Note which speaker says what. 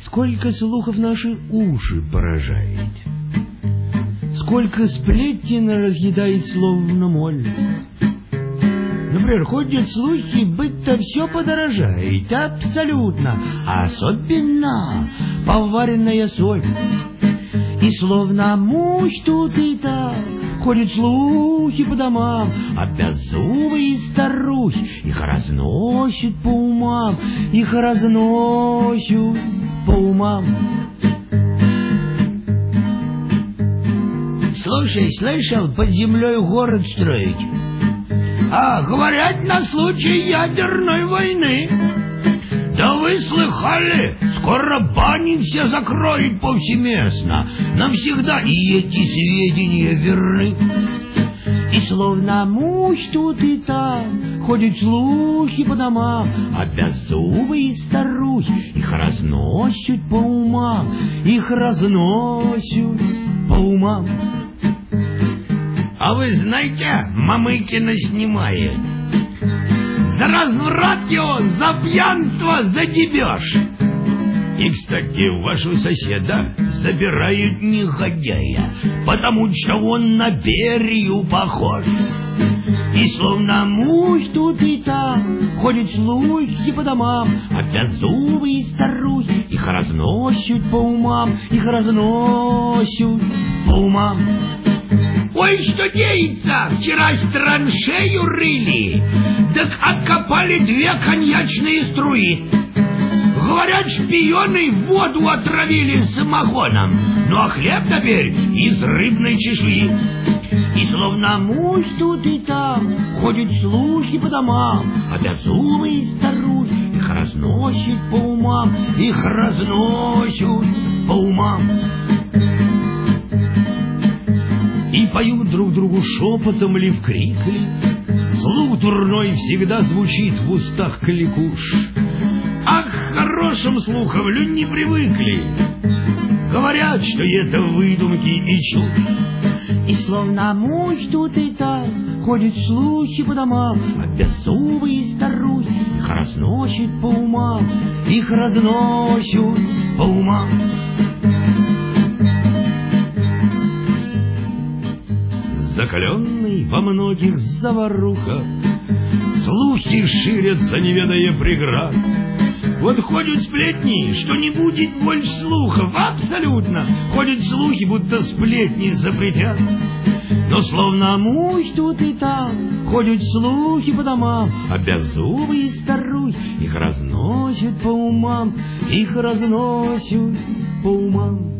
Speaker 1: Сколько слухов наши уши поражает, сколько сплетен разъедает словно моль. Например, ходят слухи, будто все подорожает, абсолютно, особенно поваренная соль. И словно муж тут и там ходят слухи по домам, а беззубые старухи их разносят по умам, их разносят по умам. Слушай, слышал, под землей город строить? А, говорят, на случай ядерной войны. Да вы слыхали, скоро бани все закроют повсеместно, навсегда, и эти сведения верны. И словно муж тут и там ходят слухи по домам, а беззубые старухи их разносят по умам, их разносят по умам. А вы знаете, Мамыкина снимает за разврат его, за пьянство, за дебеж. И, кстати, вашего соседа забирают негодяя, потому что он на Берию похож. И словно муж тут и там ходят слухи по домам, а беззубые старухи их разносят по умам, их разносят по умам. Ой, что деется, вчера траншею рыли, так откопали 2 коньячные струи. Говорят, шпионы воду отравили самогоном, ну а хлеб теперь из рыбной чешуи. И словно муж тут и там ходят слухи по домам, а беззубые старухи их разносят по умам, их разносят по умам. И поют друг другу шепотом ли вкрик ли, слух дурной всегда звучит в устах кликуш. А к хорошим слухам люди не привыкли, говорят, что это выдумки и чушь. И словно муж тут и там ходят слухи по домам, а беззубые старухи их разносят по умам, их разносят по умам. Закаленный во многих заварухах, слухи ширятся, не ведая преград. Вот ходят сплетни, что не будет больше слухов, абсолютно. Ходят слухи, будто сплетни запретят. Но словно муж тут и там ходят слухи по домам, а беззубые старухи их разносят по умам, их разносят по умам.